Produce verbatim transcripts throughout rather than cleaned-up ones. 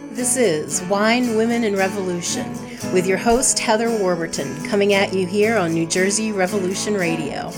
This is Wine, Women, and Revolution with your host, Heather Warburton, coming at you here on New Jersey Revolution Radio.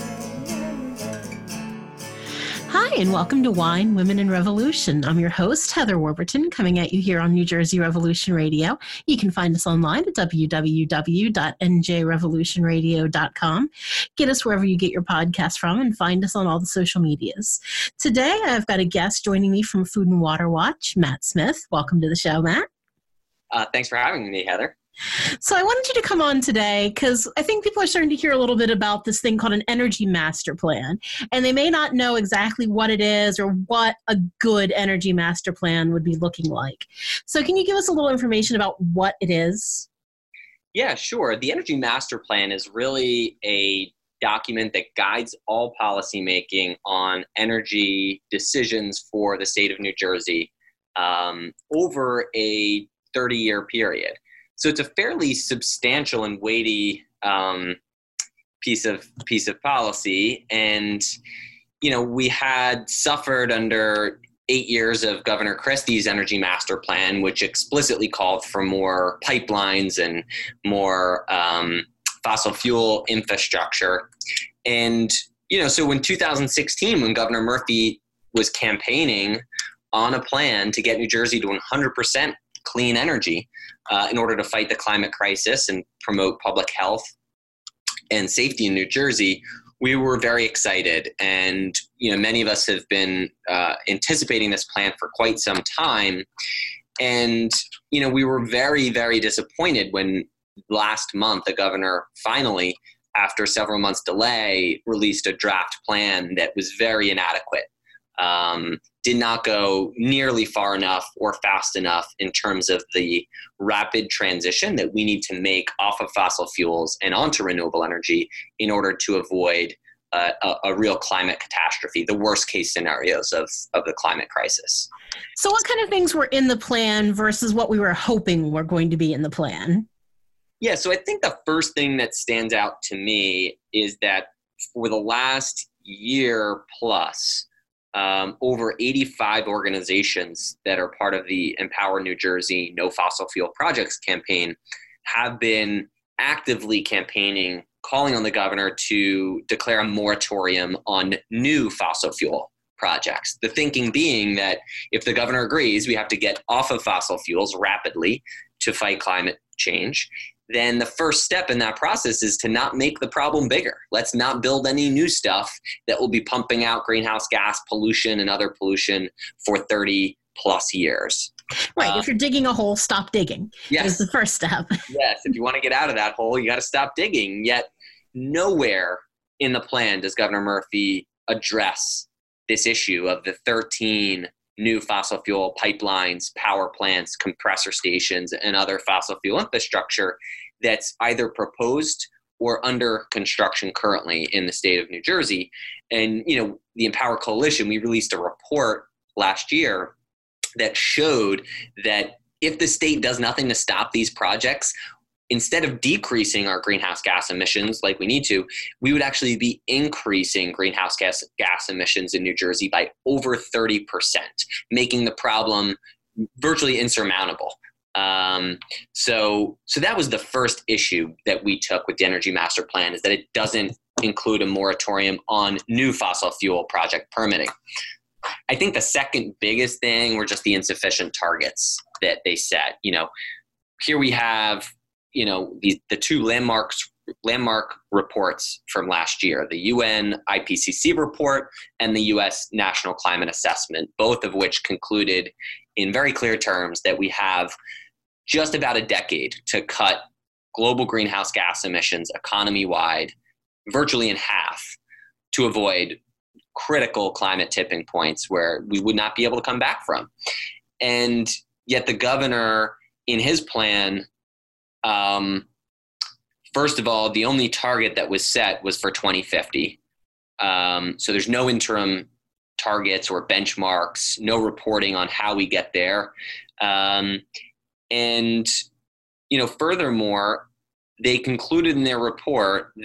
Hi, and welcome to Wine, Women, and Revolution. I'm your host, Heather Warburton, coming at you here on New Jersey Revolution Radio. You can find us online at w w w dot n j revolution radio dot com. Get us wherever you get your podcast from and find us on all the social medias. Today, I've got a guest joining me from Food and Water Watch, Matt Smith. Welcome to the show, Matt. Uh, thanks for having me, Heather. So I wanted you to come on today because I think people are starting to hear a little bit about this thing called an energy master plan, and they may not know exactly what it is or what a good energy master plan would be looking like. So can you give us a little information about what it is? Yeah, sure. The Energy Master Plan is really a document that guides all policymaking on energy decisions for the state of New Jersey um, over a thirty-year period. So it's a fairly substantial and weighty um, piece of piece of policy, and you know we had suffered under eight years of Governor Christie's Energy Master Plan, which explicitly called for more pipelines and more um, fossil fuel infrastructure. And you know, so in two thousand sixteen, when Governor Murphy was campaigning on a plan to get New Jersey to one hundred percent clean energy uh, in order to fight the climate crisis and promote public health and safety in New Jersey, we were very excited. And, you know, many of us have been uh, anticipating this plan for quite some time. And, you know, we were very, very disappointed when last month the governor finally, after several months delay, released a draft plan that was very inadequate. Um, did not go nearly far enough or fast enough in terms of the rapid transition that we need to make off of fossil fuels and onto renewable energy in order to avoid uh, a, a real climate catastrophe, the worst case scenarios of, of the climate crisis. So what kind of things were in the plan versus what we were hoping were going to be in the plan? Yeah, so I think the first thing that stands out to me is that for the last year plus, Um, over eighty-five organizations that are part of the Empower New Jersey No Fossil Fuel Projects campaign have been actively campaigning, calling on the governor to declare a moratorium on new fossil fuel projects. The thinking being that if the governor agrees we have to get off of fossil fuels rapidly to fight climate change, then the first step in that process is to not make the problem bigger. Let's not build any new stuff that will be pumping out greenhouse gas pollution and other pollution for thirty plus years. Right. Uh, if you're digging a hole, stop digging. Yes. Is the first step. Yes. If you want to get out of that hole, you got to stop digging. Yet nowhere in the plan does Governor Murphy address this issue of the thirteen new fossil fuel pipelines, power plants, compressor stations, and other fossil fuel infrastructure that's either proposed or under construction currently in the state of New Jersey. And, you know, the Empower Coalition, we released a report last year that showed that if the state does nothing to stop these projects, instead of decreasing our greenhouse gas emissions like we need to, we would actually be increasing greenhouse gas, gas emissions in New Jersey by over thirty percent, making the problem virtually insurmountable. Um, so, so that was the first issue that we took with the Energy Master Plan, is that it doesn't include a moratorium on new fossil fuel project permitting. I think the second biggest thing were just the insufficient targets that they set. You know, here we have you know, the, the two landmarks, landmark reports from last year, the U N I P C C report and the U S National Climate Assessment, both of which concluded in very clear terms that we have just about a decade to cut global greenhouse gas emissions economy-wide virtually in half to avoid critical climate tipping points where we would not be able to come back from. And yet the governor, in his plan, Um, first of all, the only target that was set was for twenty fifty. Um, so there's no interim targets or benchmarks, no reporting on how we get there. Um, and, you know, furthermore, they concluded in their report that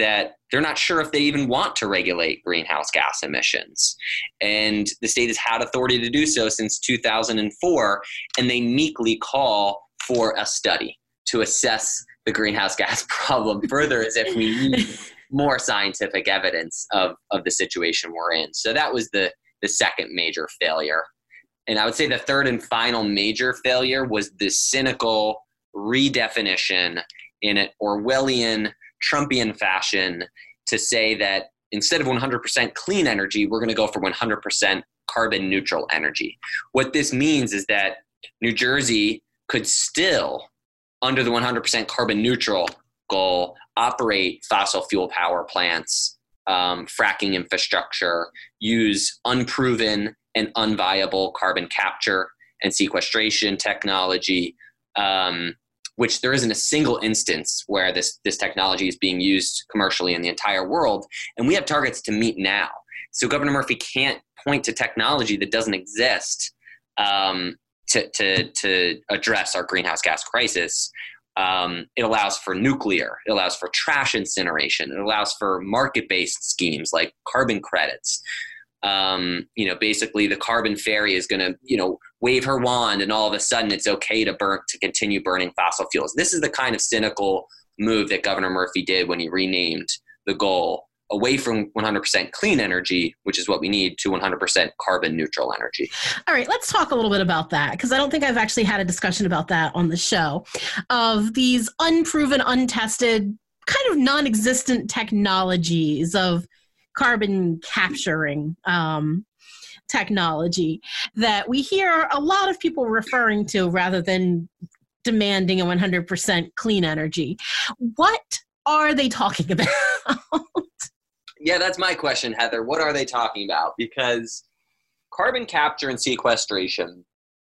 they're not sure if they even want to regulate greenhouse gas emissions. And the state has had authority to do so since two thousand four, and they meekly call for a study to assess the greenhouse gas problem further, as if we need more scientific evidence of, of the situation we're in. So that was the, the second major failure. And I would say the third and final major failure was the cynical redefinition in an Orwellian, Trumpian fashion to say that instead of one hundred percent clean energy, we're going to go for one hundred percent carbon neutral energy. What this means is that New Jersey could still, under the one hundred percent carbon neutral goal, operate fossil fuel power plants, um, fracking infrastructure, use unproven and unviable carbon capture and sequestration technology, um, which there isn't a single instance where this, this technology is being used commercially in the entire world. And we have targets to meet now. So Governor Murphy can't point to technology that doesn't exist um, to, to, to address our greenhouse gas crisis. Um, it allows for nuclear. It allows for trash incineration. It allows for market-based schemes like carbon credits. Um, you know, basically the carbon fairy is going to, you know, wave her wand and all of a sudden it's okay to burn, to continue burning fossil fuels. This is the kind of cynical move that Governor Murphy did when he renamed the goal away from one hundred percent clean energy, which is what we need, to one hundred percent carbon neutral energy. All right, let's talk a little bit about that, because I don't think I've actually had a discussion about that on the show, of these unproven, untested, kind of non-existent technologies of carbon capturing um, technology that we hear a lot of people referring to rather than demanding a one hundred percent clean energy. What are they talking about? Yeah, that's my question, Heather. What are they talking about? Because carbon capture and sequestration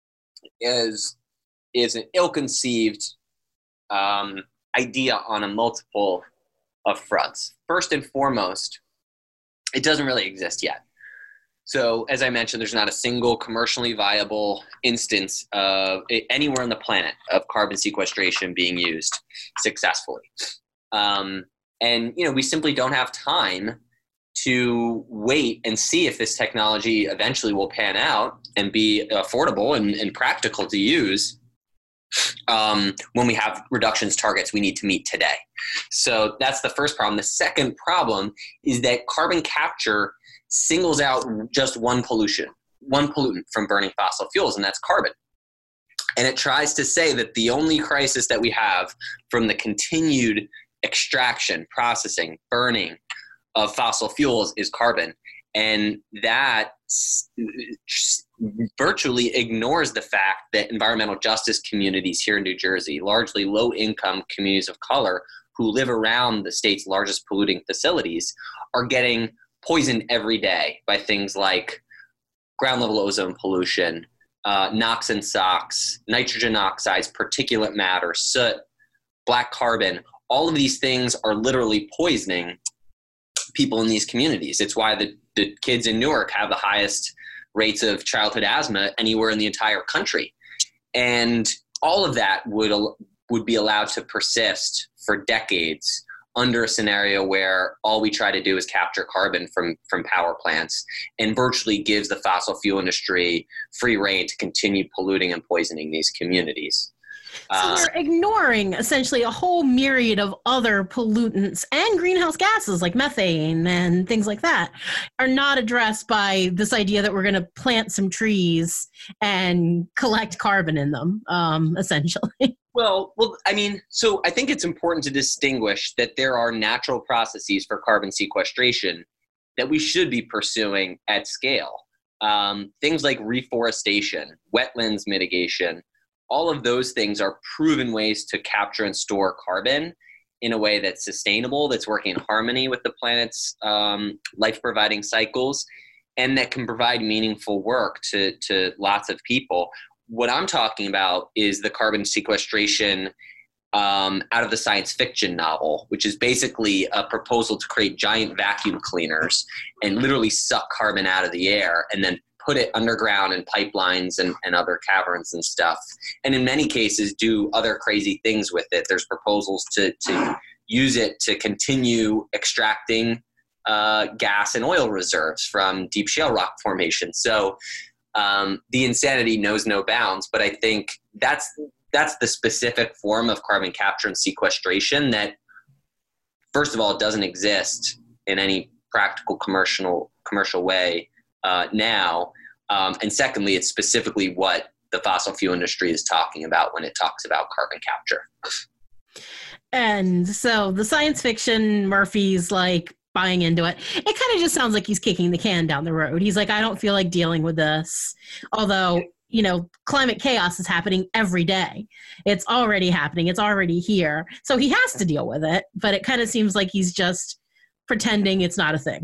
is, is an ill-conceived um, idea on a multiple of fronts. First and foremost, it doesn't really exist yet. So as I mentioned, there's not a single commercially viable instance of anywhere on the planet of carbon sequestration being used successfully. Um, and, you know, we simply don't have time to wait and see if this technology eventually will pan out and be affordable and, and practical to use um, when we have reductions targets we need to meet today. So that's the first problem. The second problem is that carbon capture singles out just one pollution, one pollutant from burning fossil fuels, and that's carbon. And it tries to say that the only crisis that we have from the continued extraction, processing, burning of fossil fuels is carbon. And that virtually ignores the fact that environmental justice communities here in New Jersey, largely low-income communities of color who live around the state's largest polluting facilities, are getting poisoned every day by things like ground-level ozone pollution, uh, NOx and SOx, nitrogen oxides, particulate matter, soot, black carbon. All of these things are literally poisoning people in these communities. It's why the, the kids in Newark have the highest rates of childhood asthma anywhere in the entire country. And all of that would would be allowed to persist for decades under a scenario where all we try to do is capture carbon from, from power plants, and virtually gives the fossil fuel industry free rein to continue polluting and poisoning these communities. So we're ignoring essentially a whole myriad of other pollutants and greenhouse gases like methane and things like that are not addressed by this idea that we're going to plant some trees and collect carbon in them, um, essentially. Well, well, I mean, so I think it's important to distinguish that there are natural processes for carbon sequestration that we should be pursuing at scale. Um, things like reforestation, wetlands mitigation, all of those things are proven ways to capture and store carbon in a way that's sustainable, that's working in harmony with the planet's um, life-providing cycles, and that can provide meaningful work to, to lots of people. What I'm talking about is the carbon sequestration um, out of the science fiction novel, which is basically a proposal to create giant vacuum cleaners and literally suck carbon out of the air and then put it underground in pipelines and, and other caverns and stuff. And in many cases do other crazy things with it. There's proposals to, to use it to continue extracting uh, gas and oil reserves from deep shale rock formations. So um, the insanity knows no bounds, but I think that's that's the specific form of carbon capture and sequestration that, first of all, doesn't exist in any practical commercial commercial way uh, now. Um, and secondly, it's specifically what the fossil fuel industry is talking about when it talks about carbon capture. And so the science fiction Murphy's like buying into it. It kind of just sounds like he's kicking the can down the road. He's like, I don't feel like dealing with this. Although, you know, climate chaos is happening every day. It's already happening. It's already here. So he has to deal with it. But it kind of seems like he's just pretending it's not a thing.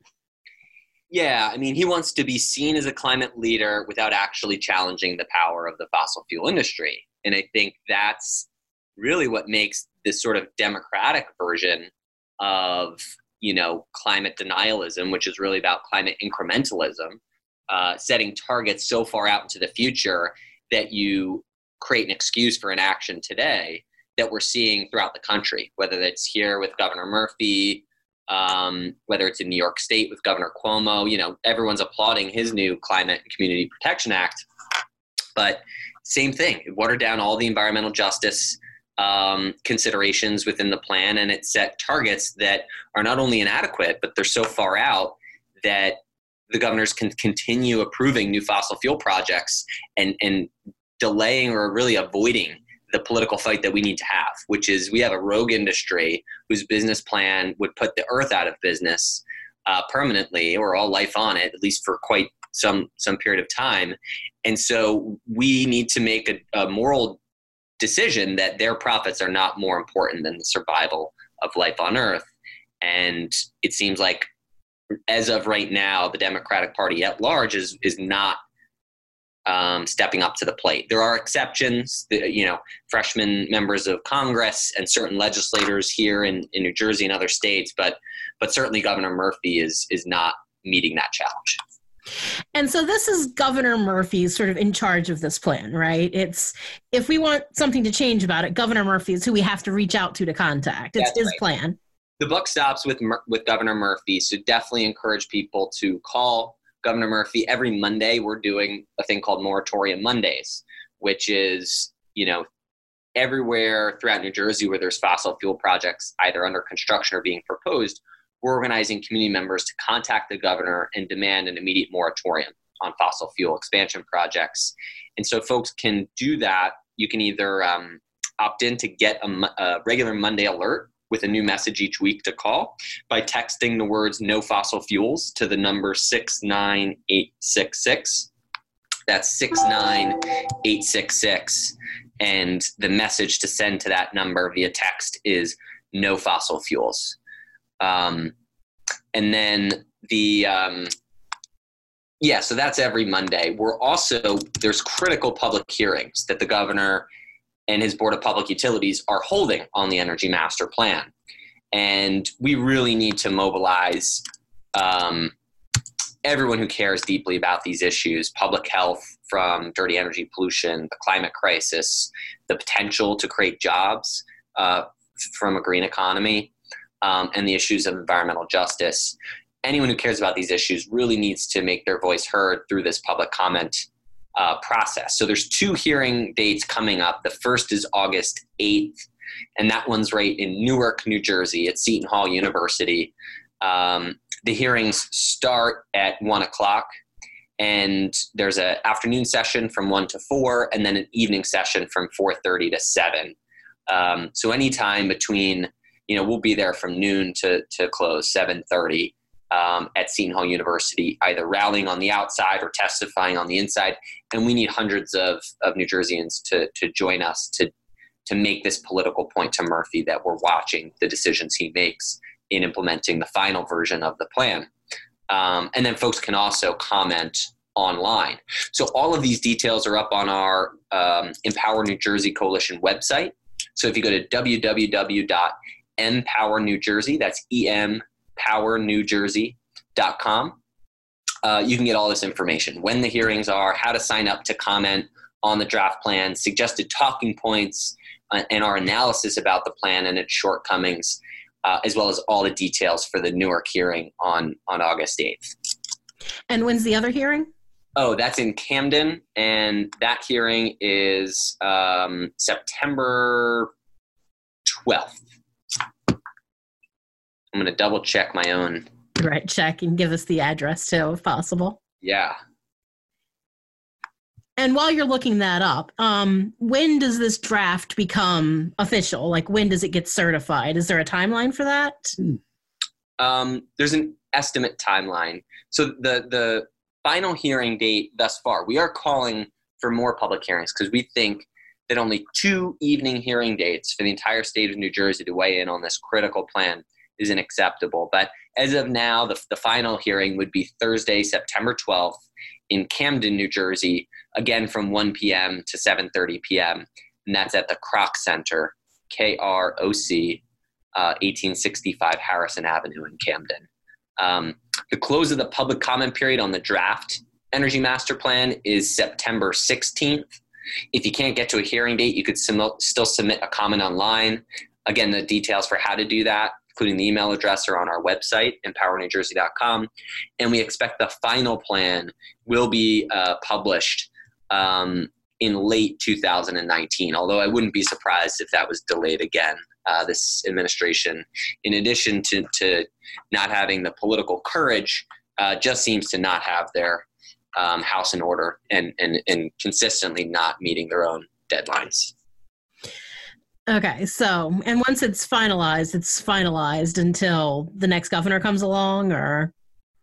Yeah, I mean, he wants to be seen as a climate leader without actually challenging the power of the fossil fuel industry. And I think that's really what makes this sort of democratic version of, you know, climate denialism, which is really about climate incrementalism, uh, setting targets so far out into the future that you create an excuse for inaction today, that we're seeing throughout the country, whether it's here with Governor Murphy, um, whether it's in New York State with Governor Cuomo. You know, everyone's applauding his new Climate and Community Protection Act. But same thing, it watered down all the environmental justice um, considerations within the plan, and it set targets that are not only inadequate, but they're so far out that the governors can continue approving new fossil fuel projects and, and delaying or really avoiding the political fight that we need to have, which is we have a rogue industry whose business plan would put the earth out of business uh, permanently, or all life on it, at least for quite some some period of time. And so we need to make a, a moral decision that their profits are not more important than the survival of life on earth. And it seems like, as of right now, the Democratic Party at large is is not Um, stepping up to the plate. There are exceptions, the, you know, freshman members of Congress and certain legislators here in, in New Jersey and other states, but but certainly Governor Murphy is is not meeting that challenge. And so this is Governor Murphy's sort of in charge of this plan, right? It's, if we want something to change about it, Governor Murphy is who we have to reach out to to contact. It's That's his right. plan. The buck stops with with Governor Murphy, so definitely encourage people to call Governor Murphy. Every Monday, we're doing a thing called Moratorium Mondays, which is, you know, everywhere throughout New Jersey where there's fossil fuel projects either under construction or being proposed, we're organizing community members to contact the governor and demand an immediate moratorium on fossil fuel expansion projects. And so folks can do that. You can either um, opt in to get a, a regular Monday alert with a new message each week to call by texting the words "no fossil fuels" to the number six nine eight six six. That's six nine eight six six. And the message to send to that number via text is "no fossil fuels." Um, and then the, um, yeah, so that's every Monday. We're also, there's critical public hearings that the governor and his Board of Public Utilities are holding on the Energy Master Plan. And we really need to mobilize um, everyone who cares deeply about these issues: public health from dirty energy pollution, the climate crisis, the potential to create jobs uh, from a green economy, um, and the issues of environmental justice. Anyone who cares about these issues really needs to make their voice heard through this public comment Uh, process. So there's two hearing dates coming up. The first is August eighth, and that one's right in Newark, New Jersey at Seton Hall University. Um, the hearings start at one o'clock, and there's an afternoon session from one to four, and then an evening session from four thirty to seven. Um, so anytime between, you know, we'll be there from noon to, to close, seven thirty. Um, at Seton Hall University, either rallying on the outside or testifying on the inside. And we need hundreds of, of New Jerseyans to, to join us to, to make this political point to Murphy that we're watching the decisions he makes in implementing the final version of the plan. Um, and then folks can also comment online. So all of these details are up on our um, Empower New Jersey Coalition website. So if you go to w w w dot empower new jersey, that's E M power new jersey dot com. Uh, you can get all this information: when the hearings are, how to sign up to comment on the draft plan, suggested talking points, uh, and our analysis about the plan and its shortcomings, uh, as well as all the details for the Newark hearing on, on August eighth. And when's the other hearing? Oh, that's in Camden, and that hearing is um, September twelfth. I'm going to double check my own. Right, check and give us the address too, if possible. Yeah. And while you're looking that up, um, when does this draft become official? Like, when does it get certified? Is there a timeline for that? Um, there's an estimate timeline. So the the final hearing date thus far, we are calling for more public hearings because we think that only two evening hearing dates for the entire state of New Jersey to weigh in on this critical plan isn't acceptable. But as of now, the, the final hearing would be Thursday, September twelfth in Camden, New Jersey, again from one p.m. to seven thirty p.m. And that's at the Kroc Center, K R O C, uh, eighteen sixty-five Harrison Avenue in Camden. Um, the close of the public comment period on the draft Energy Master Plan is September sixteenth. If you can't get to a hearing date, you could sim- still submit a comment online. Again, the details for how to do that, including the email address, are on our website, empower new jersey dot com. And we expect the final plan will be uh, published um, in late two thousand nineteen, although I wouldn't be surprised if that was delayed again. Uh, this administration, in addition to, to not having the political courage, uh, just seems to not have their um, house in order and, and, and consistently not meeting their own deadlines. Okay, so, and once it's finalized, it's finalized until the next governor comes along, or?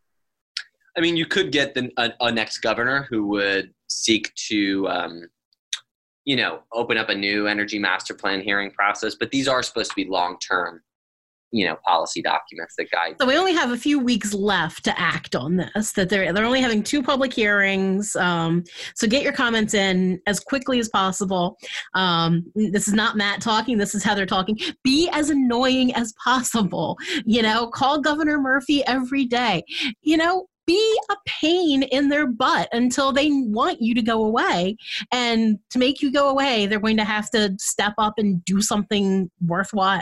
I mean, you could get the, a, a next governor who would seek to, um, you know, open up a new energy master plan hearing process, but these are supposed to be long-term, you know, policy documents that guide. So we only have a few weeks left to act on this, that they're, they're only having two public hearings. Um, so get your comments in as quickly as possible. Um, this is not Matt talking. This is Heather talking. Be as annoying as possible. You know, call Governor Murphy every day. You know, be a pain in their butt until they want you to go away. And to make you go away, they're going to have to step up and do something worthwhile.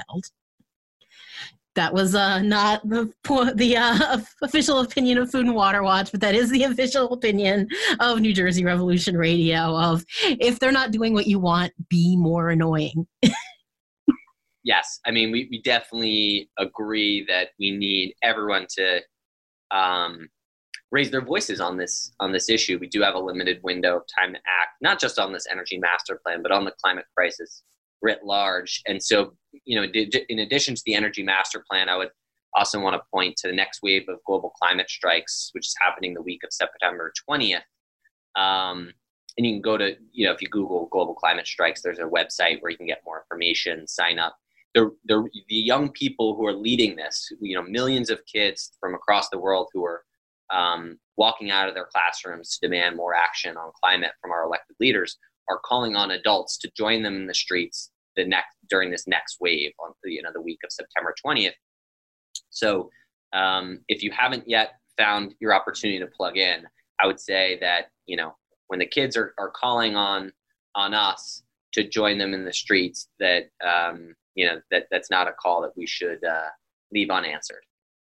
That was uh, not the the uh, official opinion of Food and Water Watch, but that is the official opinion of New Jersey Revolution Radio of, if they're not doing what you want, be more annoying. Yes. I mean, we, we definitely agree that we need everyone to um, raise their voices on this on this issue. We do have a limited window of time to act, not just on this energy master plan, but on the climate crisis writ large. And so, you know, in addition to the energy master plan, I would also want to point to the next wave of global climate strikes, which is happening the week of September twentieth. Um, and you can go to, you know, if you Google global climate strikes, there's a website where you can get more information, sign up. The, the, the young people who are leading this, you know, millions of kids from across the world who are um, walking out of their classrooms to demand more action on climate from our elected leaders, are calling on adults to join them in the streets the next during this next wave on, you know, the week of September twentieth. So um, if you haven't yet found your opportunity to plug in, I would say that, you know, when the kids are, are calling on on us to join them in the streets, that um, you know that that's not a call that we should uh, leave unanswered.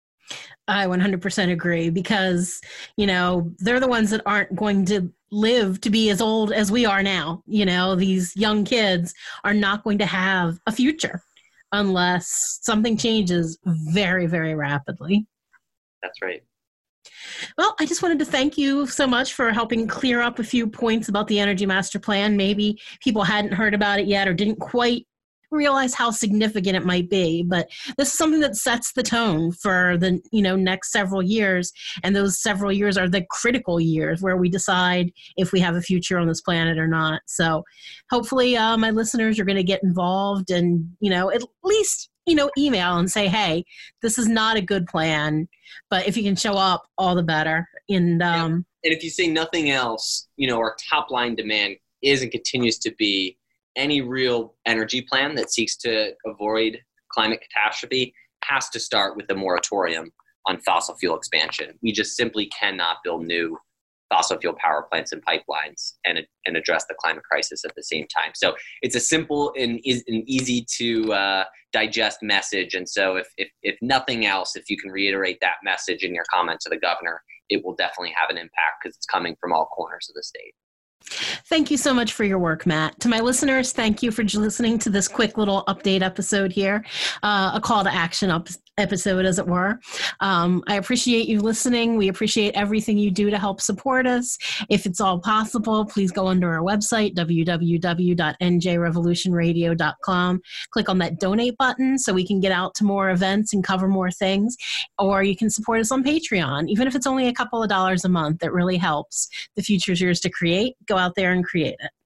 I one hundred percent agree, because, you know, they're the ones that aren't going to live to be as old as we are now. You know, these young kids are not going to have a future unless something changes very, very rapidly. That's right. Well, I just wanted to thank you so much for helping clear up a few points about the Energy Master Plan. Maybe people hadn't heard about it yet or didn't quite realize how significant it might be, but this is something that sets the tone for the, you know, next several years, and those several years are the critical years where we decide if we have a future on this planet or not. So hopefully uh, my listeners are going to get involved and, you know, at least, you know, email and say, hey, this is not a good plan, but if you can show up, all the better. And um yeah. And if you say nothing else, you know, our top line demand is and continues to be any real energy plan that seeks to avoid climate catastrophe has to start with a moratorium on fossil fuel expansion. We just simply cannot build new fossil fuel power plants and pipelines and, and address the climate crisis at the same time. So it's a simple and, is, an easy to uh, digest message. And so if, if, if nothing else, if you can reiterate that message in your comment to the governor, it will definitely have an impact because it's coming from all corners of the state. Thank you so much for your work, Matt. To my listeners, thank you for listening to this quick little update episode here, uh, a call to action up episode, as it were. Um, I appreciate you listening. We appreciate everything you do to help support us. If it's all possible, please go under our website, w w w dot n j revolution radio dot com. Click on that donate button so we can get out to more events and cover more things. Or you can support us on Patreon. Even if it's only a couple of dollars a month, it really helps. The future is yours to create. Go out there and create it.